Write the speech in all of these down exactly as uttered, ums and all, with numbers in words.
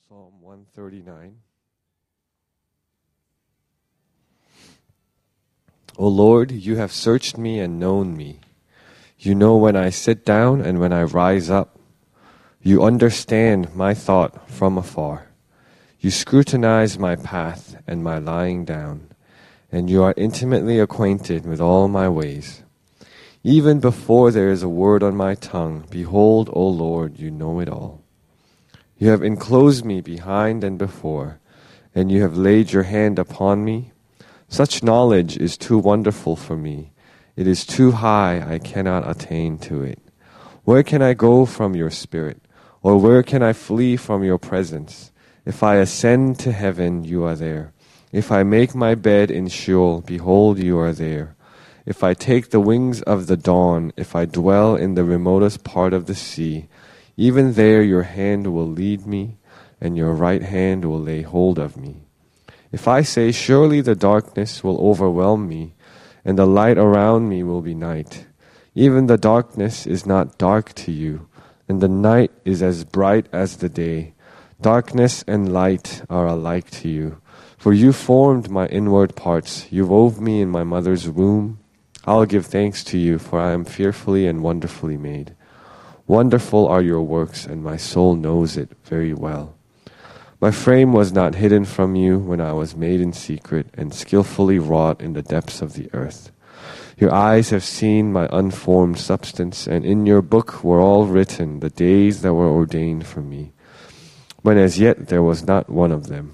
Psalm one thirty-nine. O Lord, you have searched me and known me. You know when I sit down and when I rise up. You understand my thought from afar. You scrutinize my path and my lying down, and you are intimately acquainted with all my ways. Even before there is a word on my tongue, behold, O Lord, you know it all. You have enclosed me behind and before, and you have laid your hand upon me. Such knowledge is too wonderful for me. It is too high, I cannot attain to it. Where can I go from your spirit? Or where can I flee from your presence? If I ascend to heaven, you are there. If I make my bed in Sheol, behold, you are there. If I take the wings of the dawn, if I dwell in the remotest part of the sea, even there your hand will lead me, and your right hand will lay hold of me. If I say, surely the darkness will overwhelm me, and the light around me will be night. Even the darkness is not dark to you, and the night is as bright as the day. Darkness and light are alike to you. For you formed my inward parts. You wove me in my mother's womb. I'll give thanks to you, for I am fearfully and wonderfully made. Wonderful are your works, and my soul knows it very well. My frame was not hidden from you when I was made in secret and skillfully wrought in the depths of the earth. Your eyes have seen my unformed substance, and in your book were all written the days that were ordained for me, when as yet there was not one of them.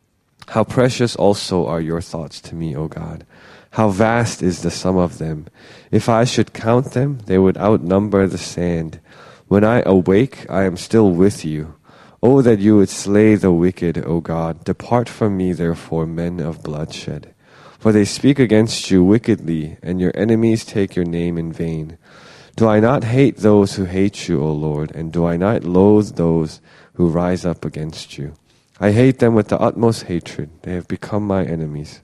How precious also are your thoughts to me, O God! How vast is the sum of them! If I should count them, they would outnumber the sand. When I awake, I am still with you. Oh, that you would slay the wicked, O God! Depart from me, therefore, men of bloodshed. For they speak against you wickedly, and your enemies take your name in vain. Do I not hate those who hate you, O Lord, and do I not loathe those who rise up against you? I hate them with the utmost hatred. They have become my enemies.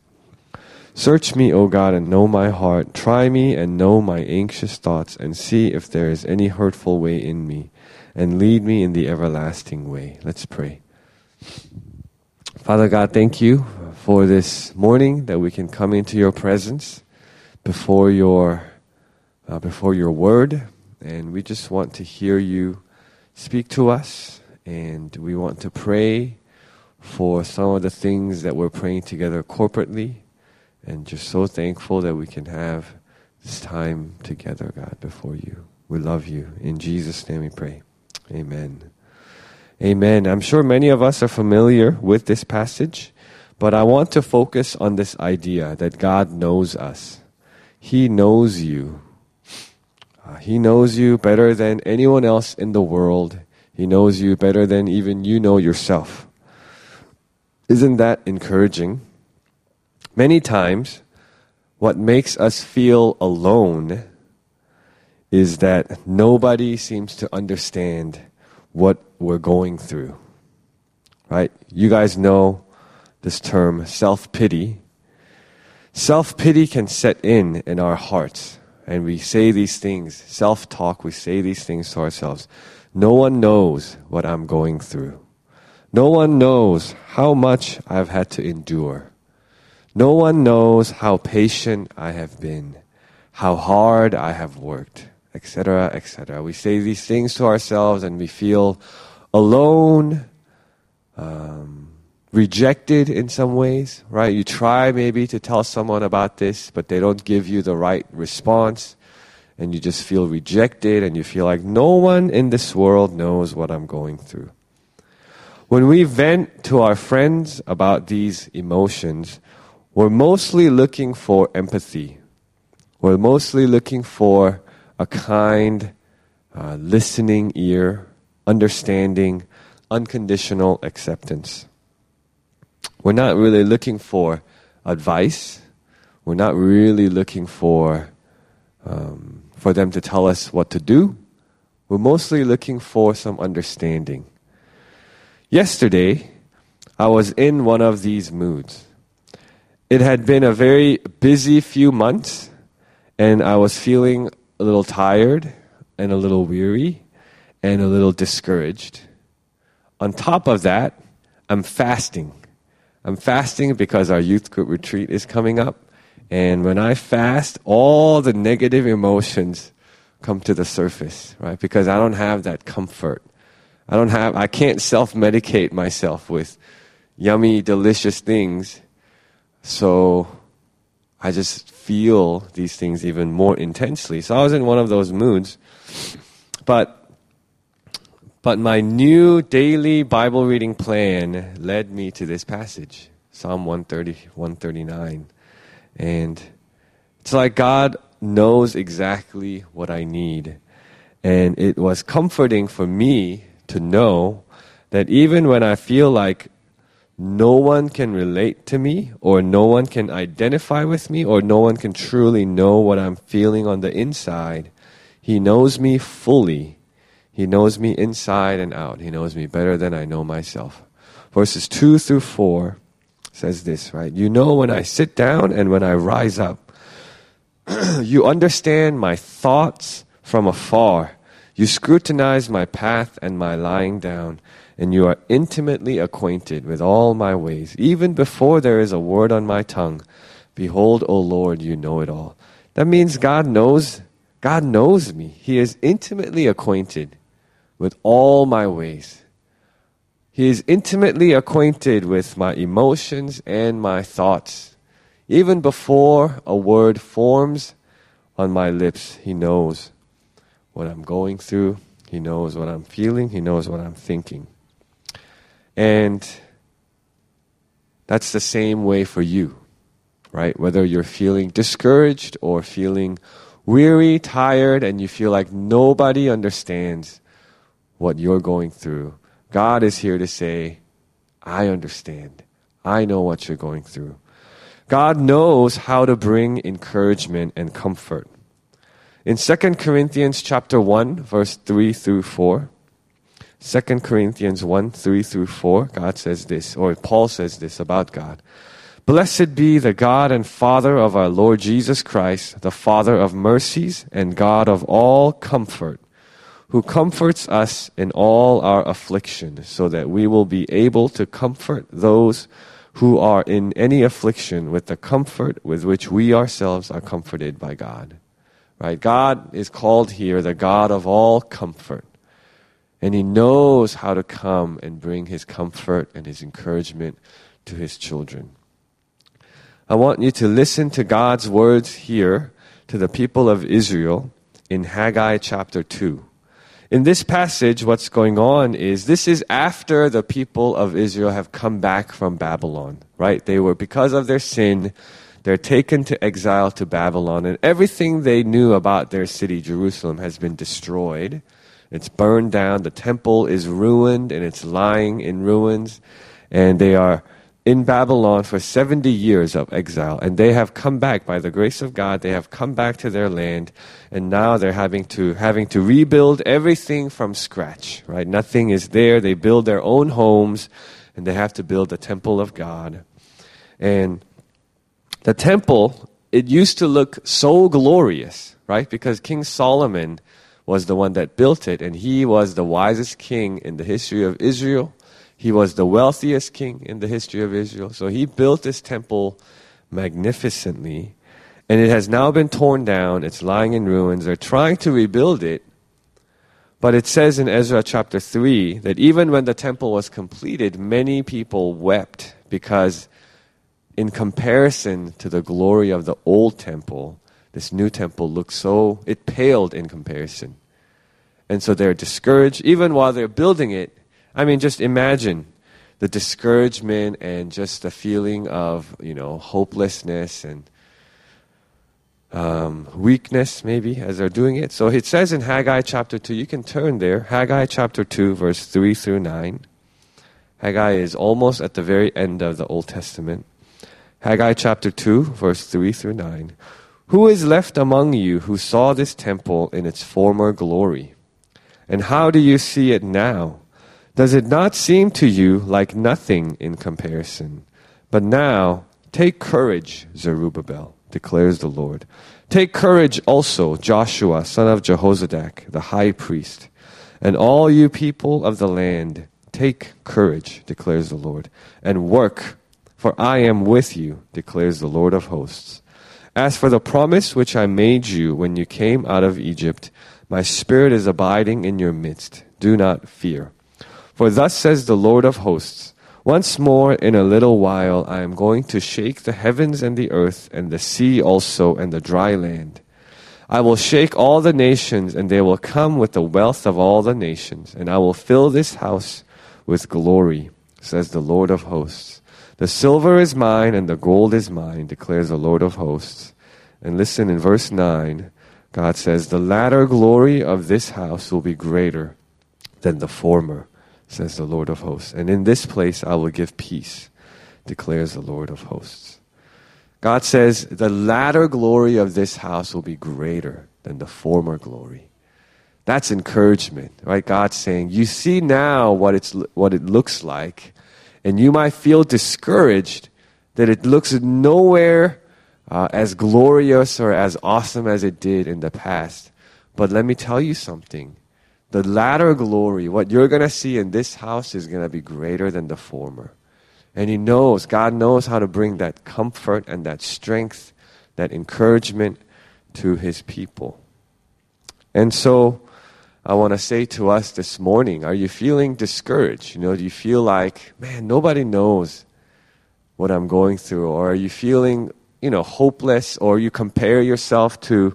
Search me, O God, and know my heart. Try me and know my anxious thoughts, and see if there is any hurtful way in me, and lead me in the everlasting way. Let's pray. Father God, thank you for this morning that we can come into your presence before your uh, before your word, and we just want to hear you speak to us, and we want to pray for some of the things that we're praying together corporately. And just so thankful that we can have this time together, God, before you. We love you. In Jesus' name we pray. Amen. Amen. I'm sure many of us are familiar with this passage, but I want to focus on this idea that God knows us. He knows you. Uh, he knows you better than anyone else in the world. He knows you better than even you know yourself. Isn't that encouraging? Many times, what makes us feel alone is that nobody seems to understand what we're going through. Right? You guys know this term, self-pity. Self-pity can set in in our hearts, and we say these things, self-talk, we say these things to ourselves. No one knows what I'm going through. No one knows how much I've had to endure. No one knows how patient I have been, how hard I have worked, et cetera, et cetera. We say these things to ourselves and we feel alone, um, rejected in some ways, right? You try maybe to tell someone about this, but they don't give you the right response, and you just feel rejected, and you feel like no one in this world knows what I'm going through. When we vent to our friends about these emotions, we're mostly looking for empathy. We're mostly looking for a kind, uh, listening ear, understanding, unconditional acceptance. We're not really looking for advice. We're not really looking for um, for them to tell us what to do. We're mostly looking for some understanding. Yesterday, I was in one of these moods. It had been a very busy few months, and I was feeling a little tired and a little weary and a little discouraged. On top of that, I'm fasting. I'm fasting because our youth group retreat is coming up. And when I fast, all the negative emotions come to the surface, right? Because I don't have that comfort. I don't have, I can't self-medicate myself with yummy, delicious things. So I just feel these things even more intensely. So I was in one of those moods. But But my new daily Bible reading plan led me to this passage, Psalm one thirty, one thirty-nine. And it's like God knows exactly what I need. And it was comforting for me to know that even when I feel like no one can relate to me, or no one can identify with me, or no one can truly know what I'm feeling on the inside, He knows me fully. He knows me inside and out. He knows me better than I know myself. Verses two through four says this, right? You know when I sit down and when I rise up. You understand my thoughts from afar. You scrutinize my path and my lying down, and you are intimately acquainted with all my ways. Even before there is a word on my tongue, behold, O Lord, you know it all. That means God knows, God knows me. He is intimately acquainted with all my ways. He is intimately acquainted with my emotions and my thoughts. Even before a word forms on my lips, He knows what I'm going through. He knows what I'm feeling. He knows what I'm thinking. And that's the same way for you, right? Whether you're feeling discouraged or feeling weary, tired, and you feel like nobody understands what you're going through, God is here to say, I understand. I know what you're going through. God knows how to bring encouragement and comfort. In Second Corinthians chapter one, verse three through four, Second Corinthians one, three through four, God says this, or Paul says this about God. Blessed be the God and Father of our Lord Jesus Christ, the Father of mercies and God of all comfort, who comforts us in all our affliction, so that we will be able to comfort those who are in any affliction with the comfort with which we ourselves are comforted by God. Right? God is called here the God of all comfort. And He knows how to come and bring His comfort and His encouragement to His children. I want you to listen to God's words here to the people of Israel in Haggai chapter two. In this passage, what's going on is this is after the people of Israel have come back from Babylon, right? They were, because of their sin, they're taken to exile to Babylon, and everything they knew about their city, Jerusalem, has been destroyed. It's burned down. The temple is ruined, and it's lying in ruins, and they are in Babylon for seventy years of exile, and they have come back by the grace of God. They have come back to their land, and now they're having to having to rebuild everything from scratch. Right? Nothing is there. They build their own homes, and they have to build the temple of God. And the temple, it used to look so glorious, right? Because King Solomon was the one that built it, and he was the wisest king in the history of Israel. He was the wealthiest king in the history of Israel. So he built this temple magnificently, and it has now been torn down. It's lying in ruins. They're trying to rebuild it. But it says in Ezra chapter three that even when the temple was completed, many people wept because in comparison to the glory of the old temple, this new temple looked so, it paled in comparison. And so they're discouraged. Even while they're building it, I mean, just imagine the discouragement and just the feeling of, you know, hopelessness and um, weakness, maybe, as they're doing it. So it says in Haggai chapter two, you can turn there, Haggai chapter two, verse three through nine. Haggai is almost at the very end of the Old Testament. Haggai chapter two, verse three through nine. Who is left among you who saw this temple in its former glory? And how do you see it now? Does it not seem to you like nothing in comparison? But now, take courage, Zerubbabel, declares the Lord. Take courage also, Joshua, son of Jehozadak, the high priest, and all you people of the land. Take courage, declares the Lord, and work, for I am with you, declares the Lord of hosts. As for the promise which I made you when you came out of Egypt, my spirit is abiding in your midst. Do not fear. For thus says the Lord of hosts, once more in a little while I am going to shake the heavens and the earth and the sea also and the dry land. I will shake all the nations, and they will come with the wealth of all the nations, and I will fill this house with glory, says the Lord of hosts. The silver is mine and the gold is mine, declares the Lord of hosts. And listen, in verse nine, God says, the latter glory of this house will be greater than the former, says the Lord of hosts. And in this place I will give peace, declares the Lord of hosts. God says, the latter glory of this house will be greater than the former glory. That's encouragement, right? God's saying, you see now what it's what it looks like, and you might feel discouraged that it looks nowhere uh, as glorious or as awesome as it did in the past. But let me tell you something. The latter glory, what you're going to see in this house, is going to be greater than the former. And He knows, God knows how to bring that comfort and that strength, that encouragement to His people. And so, I want to say to us this morning, are you feeling discouraged? You know, do you feel like, man, nobody knows what I'm going through? Or are you feeling, you know, hopeless? Or you compare yourself to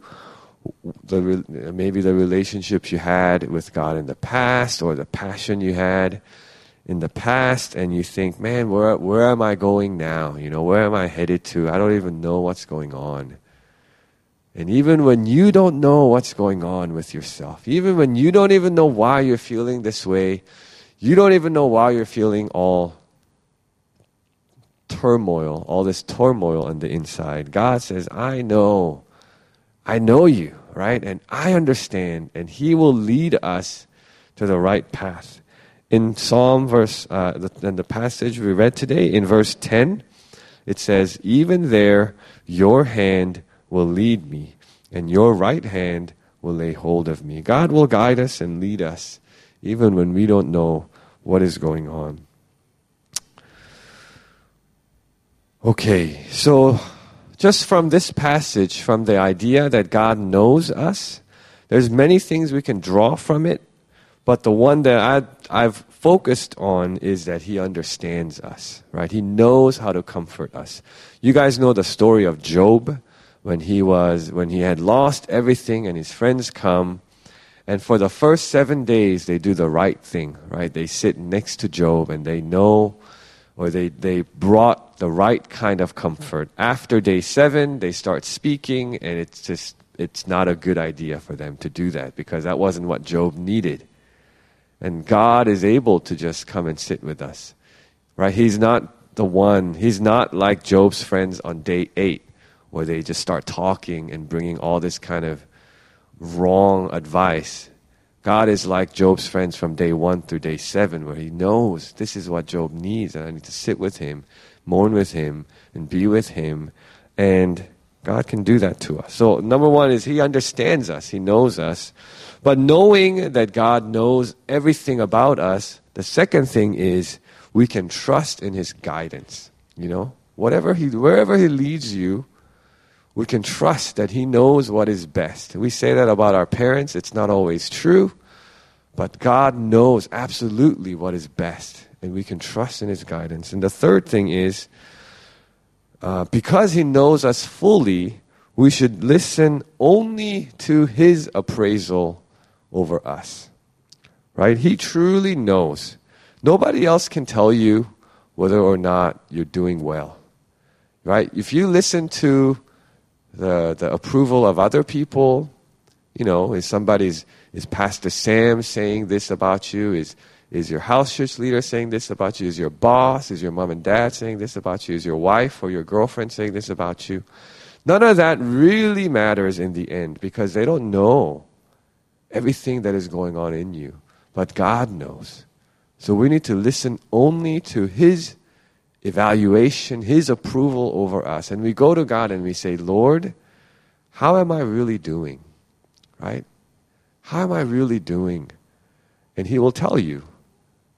the maybe the relationships you had with God in the past, or the passion you had in the past, and you think, man, where where am I going now? You know, where am I headed to? I don't even know what's going on. And even when you don't know what's going on with yourself, even when you don't even know why you're feeling this way, you don't even know why you're feeling all turmoil, all this turmoil on the inside, God says, I know, I know you, right? And I understand, and He will lead us to the right path. In Psalm verse, uh, the, in the passage we read today, in verse ten, it says, even there your hand will lead me, and your right hand will lay hold of me. God will guide us and lead us, even when we don't know what is going on. Okay, so just from this passage, from the idea that God knows us, there's many things we can draw from it, but the one that I, I've focused on is that He understands us, right? He knows how to comfort us. You guys know the story of Job. When he was, when he had lost everything and his friends come, and for the first seven days they do the right thing, right? They sit next to Job and they know, or they, they brought the right kind of comfort. After day seven, they start speaking, and it's just, it's not a good idea for them to do that, because that wasn't what Job needed. And God is able to just come and sit with us, right? He's not the one, He's not like Job's friends on day eight, where they just start talking and bringing all this kind of wrong advice. God is like Job's friends from day one through day seven, where He knows this is what Job needs, and I need to sit with him, mourn with him, and be with him. And God can do that to us. So number one is He understands us. He knows us. But knowing that God knows everything about us, the second thing is we can trust in His guidance. You know, whatever He, wherever He leads you, we can trust that He knows what is best. We say that about our parents. It's not always true, but God knows absolutely what is best, and we can trust in His guidance. And the third thing is, uh, because He knows us fully, we should listen only to His appraisal over us, right? He truly knows. Nobody else can tell you whether or not you're doing well, right? If you listen to the the approval of other people, you know, is somebody's, is Pastor Sam saying this about you? Is is your house church leader saying this about you? Is your boss, is your mom and dad saying this about you? Is your wife or your girlfriend saying this about you? None of that really matters in the end, because they don't know everything that is going on in you. But God knows. So we need to listen only to His evaluation, His approval over us. And we go to God and we say, Lord, how am I really doing? Right? How am I really doing? And He will tell you.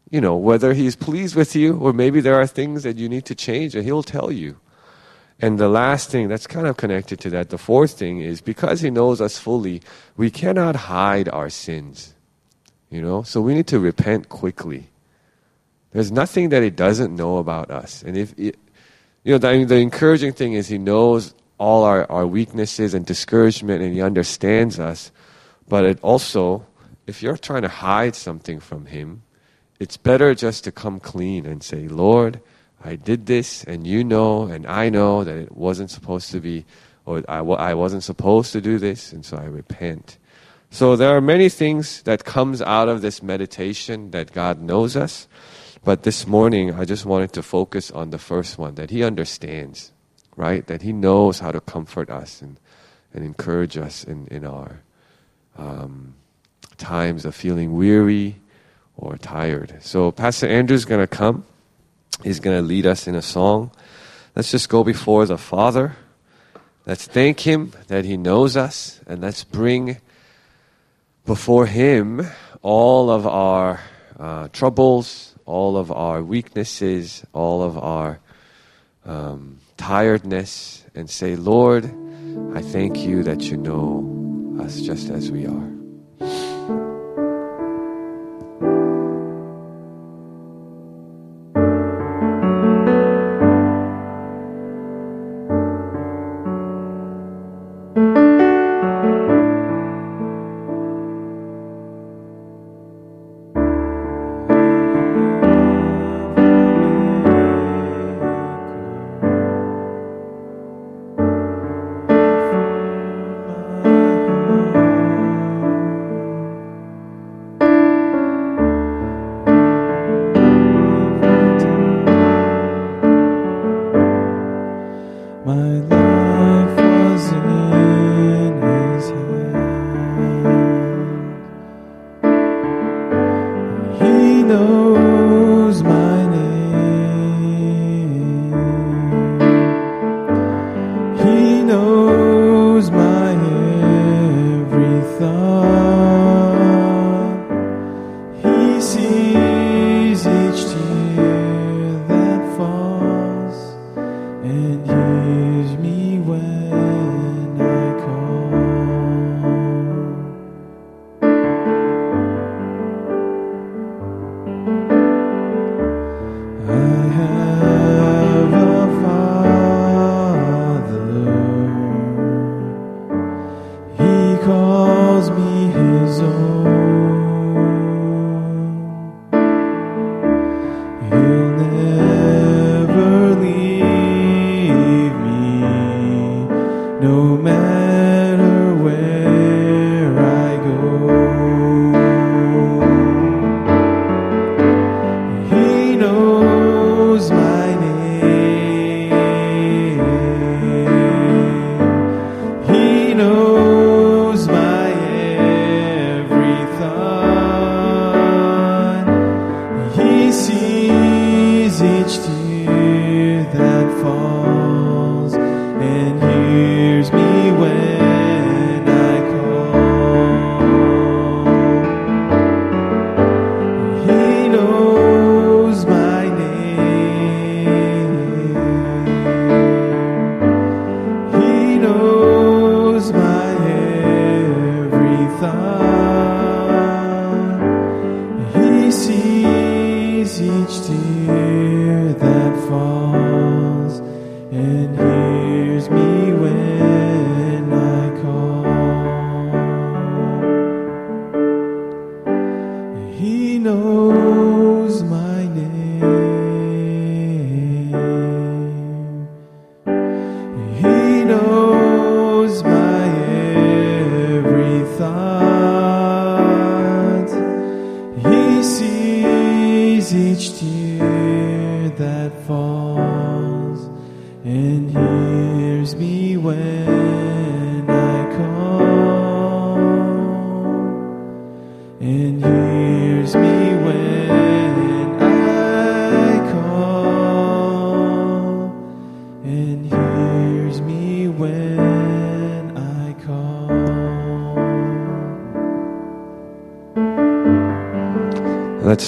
you know, whether He's pleased with you or maybe there are things that you need to change, and He'll tell you. And the last thing that's kind of connected to that, the fourth thing is because He knows us fully, we cannot hide our sins. You know, so we need to repent quickly. There's nothing that He doesn't know about us. And if, it, you know, the, the encouraging thing is He knows all our, our weaknesses and discouragement, and He understands us. But it also, if you're trying to hide something from Him, it's better just to come clean and say, Lord, I did this, and you know, and I know that it wasn't supposed to be, or I, I wasn't supposed to do this, and so I repent. So there are many things that comes out of this meditation that God knows us. But this morning, I just wanted to focus on the first one, that He understands, right? That He knows how to comfort us and, and encourage us in, in our um, times of feeling weary or tired. So Pastor Andrew's going to come. He's going to lead us in a song. Let's just go before the Father. Let's thank Him that He knows us, and let's bring before Him all of our uh, troubles, all of our weaknesses, all of our um, tiredness, and say, Lord, I thank You that You know us just as we are.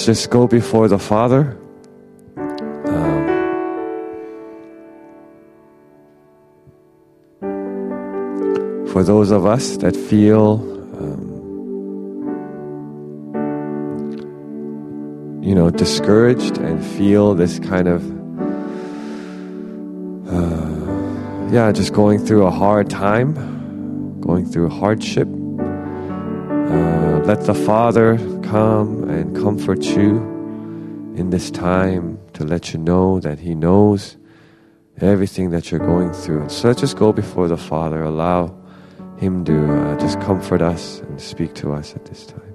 just go before the Father. Um, for those of us that feel, um, you know, discouraged and feel this kind of, uh, yeah, just going through a hard time, going through hardship, uh, let the Father come and comfort you in this time to let you know that He knows everything that you're going through. So let's just go before the Father, allow Him to uh, just comfort us and speak to us at this time.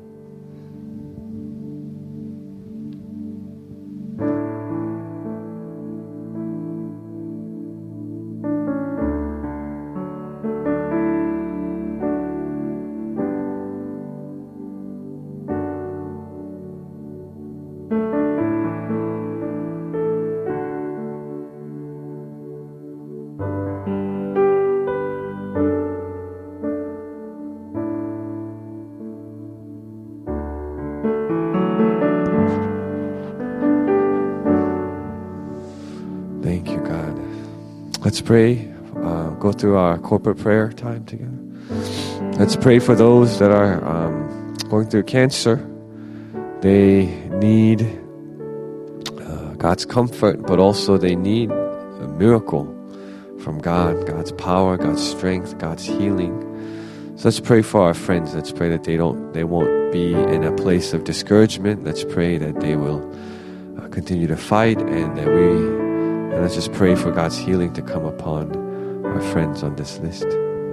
Thank you, God. Let's pray. Uh, go through our corporate prayer time together. Let's pray for those that are um, going through cancer. They need uh, God's comfort, but also they need a miracle from God, God's power, God's strength, God's healing. So let's pray for our friends. Let's pray that they don't, they won't be in a place of discouragement. Let's pray that they will uh, continue to fight, and that we. And let's just pray for God's healing to come upon our friends on this list.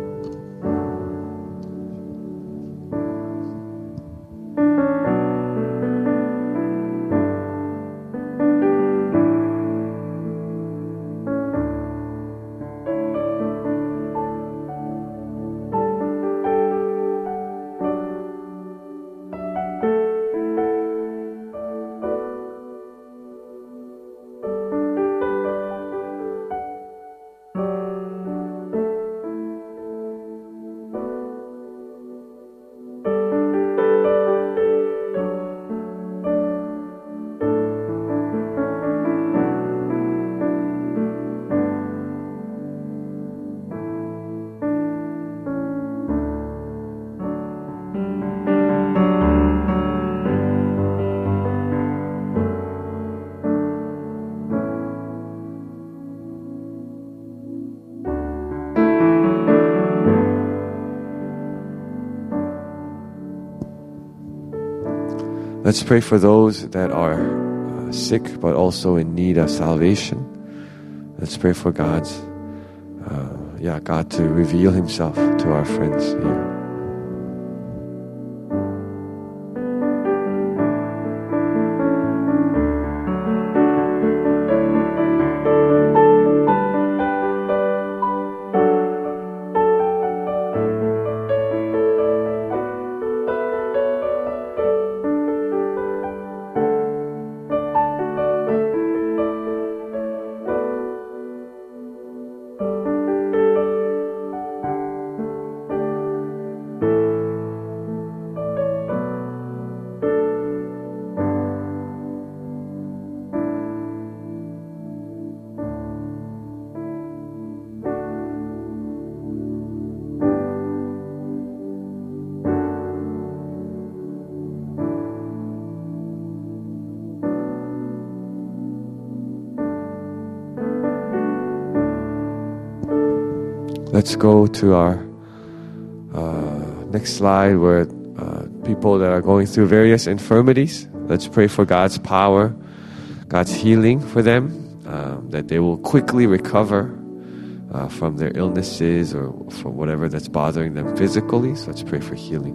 Let's pray for those that are uh, sick but also in need of salvation. Let's pray for God's, uh, yeah, God to reveal Himself to our friends here. Let's go to our uh, next slide, where uh, people that are going through various infirmities. Let's pray for God's power, God's healing for them, um, that they will quickly recover uh, from their illnesses or from whatever that's bothering them physically. So let's pray for healing.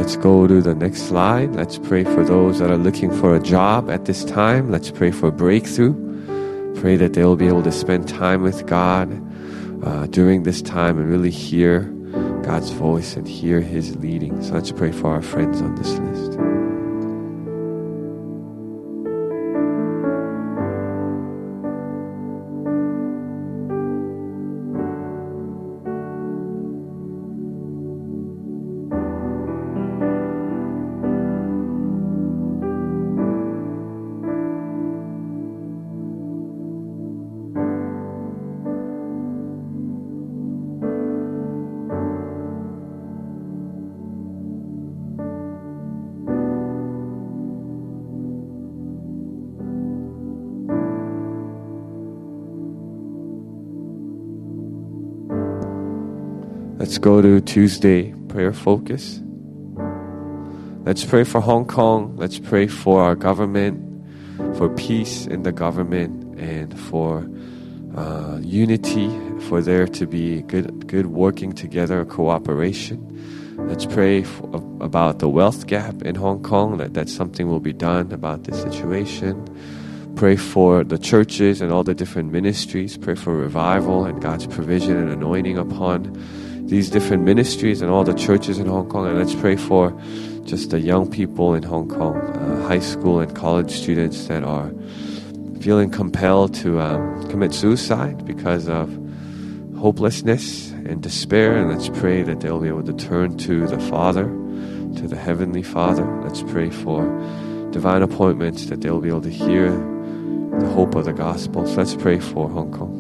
Let's go to the next slide. Let's pray for those that are looking for a job at this time. Let's pray for breakthrough. Pray that they will be able to spend time with God uh, during this time and really hear God's voice and hear His leading. So let's pray for our friends on this list. Let's go to Tuesday prayer focus. Let's pray for Hong Kong. Let's pray for our government, for peace in the government, and for uh, unity, for there to be good, good working together, cooperation. Let's pray for, about the wealth gap in Hong Kong, that, that something will be done about this situation. Pray for the churches and all the different ministries. Pray for revival and God's provision and anointing upon these different ministries and all the churches in Hong Kong. And let's pray for just the young people in Hong Kong, uh, high school and college students that are feeling compelled to um, commit suicide because of hopelessness and despair. And let's pray that they'll be able to turn to the Father, to the Heavenly Father. Let's pray for divine appointments, that they'll be able to hear the hope of the gospel. So let's pray for Hong Kong.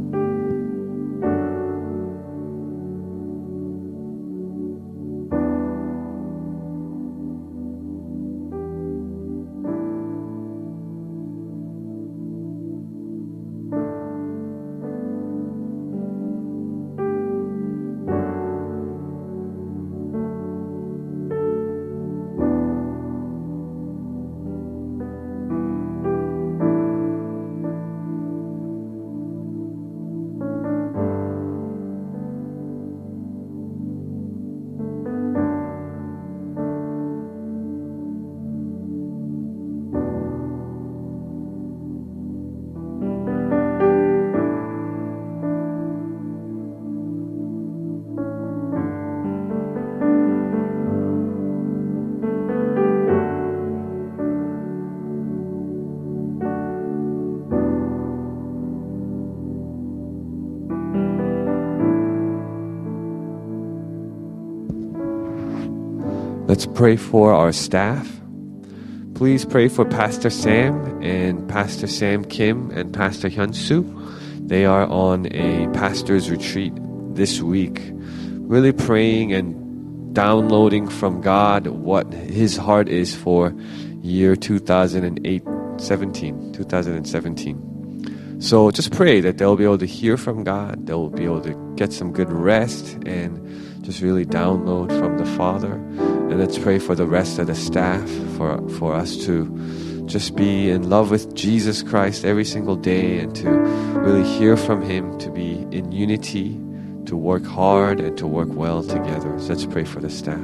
Let's pray for our staff. Please pray for Pastor Sam and Pastor Sam Kim and Pastor Hyun Soo. They are on a pastor's retreat this week, really praying and downloading from God what His heart is for year two thousand eight, seventeen, two thousand seventeen. So just pray that they'll be able to hear from God, they'll be able to get some good rest and just really download from the Father. And let's pray for the rest of the staff, for, for us to just be in love with Jesus Christ every single day and to really hear from Him, to be in unity, to work hard and to work well together. So let's pray for the staff.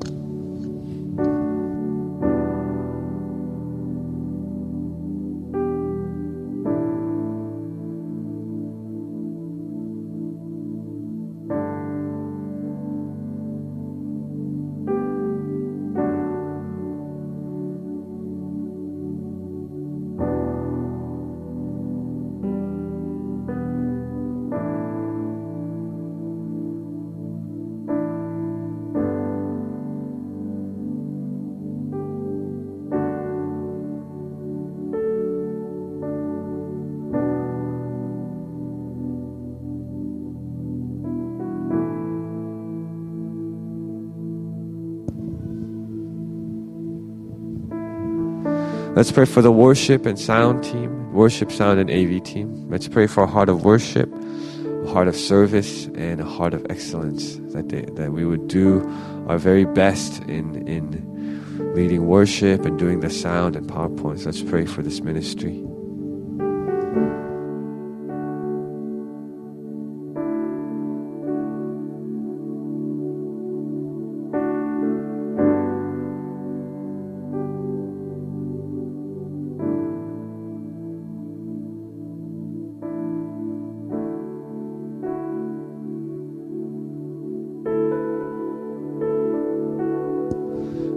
Let's pray for the worship and sound team, worship, sound, and A V team. Let's pray for a heart of worship, a heart of service, and a heart of excellence, that they, that we would do our very best in, in leading worship and doing the sound and PowerPoints. Let's pray for this ministry.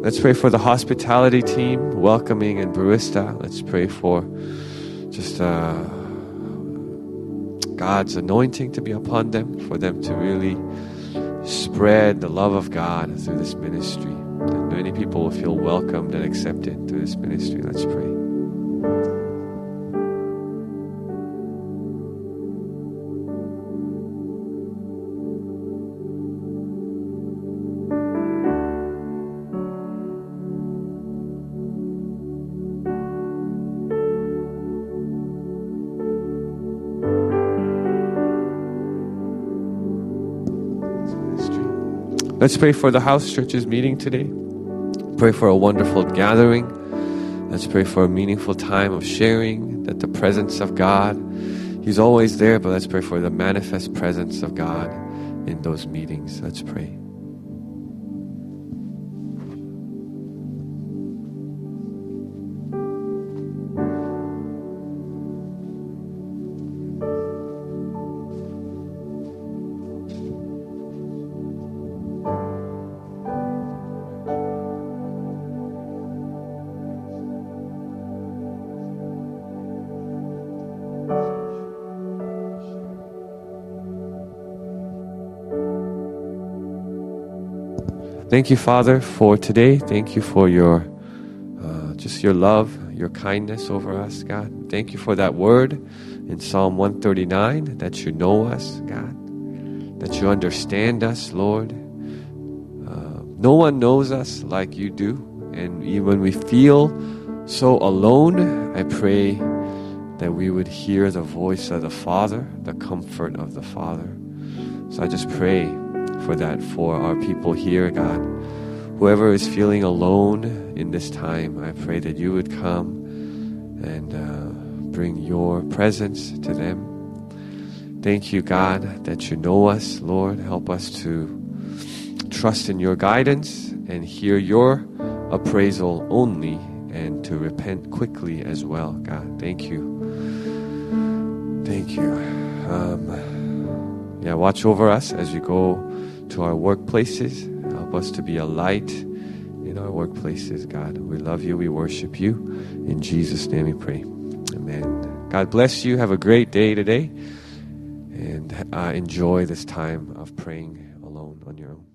Let's pray for the hospitality team, welcoming and barista. Let's pray for just uh, God's anointing to be upon them, for them to really spread the love of God through this ministry. That many people will feel welcomed and accepted through this ministry. Let's pray. Let's pray for the house churches meeting today. Pray for a wonderful gathering. Let's pray for a meaningful time of sharing, that the presence of God, He's always there, but let's pray for the manifest presence of God in those meetings. Let's pray. Thank you, Father, for today. Thank you for your, uh, just your love, your kindness over us, God. Thank you for that word in Psalm one thirty-nine, that you know us, God, that you understand us, Lord. Uh, no one knows us like you do. And even when we feel so alone, I pray that we would hear the voice of the Father, the comfort of the Father. So I just pray for that for our people here, God. Whoever is feeling alone in this time, I pray that you would come and uh, bring your presence to them. Thank you, God, that you know us, Lord. Help us to trust in your guidance and hear your appraisal only, and to repent quickly as well, God. Thank you. Thank you. Um, yeah, watch over us as we go to our workplaces. Help us to be a light in our workplaces, God. We love you. We worship you. In Jesus' name we pray. Amen. God bless you. Have a great day today. And uh, enjoy this time of praying alone on your own.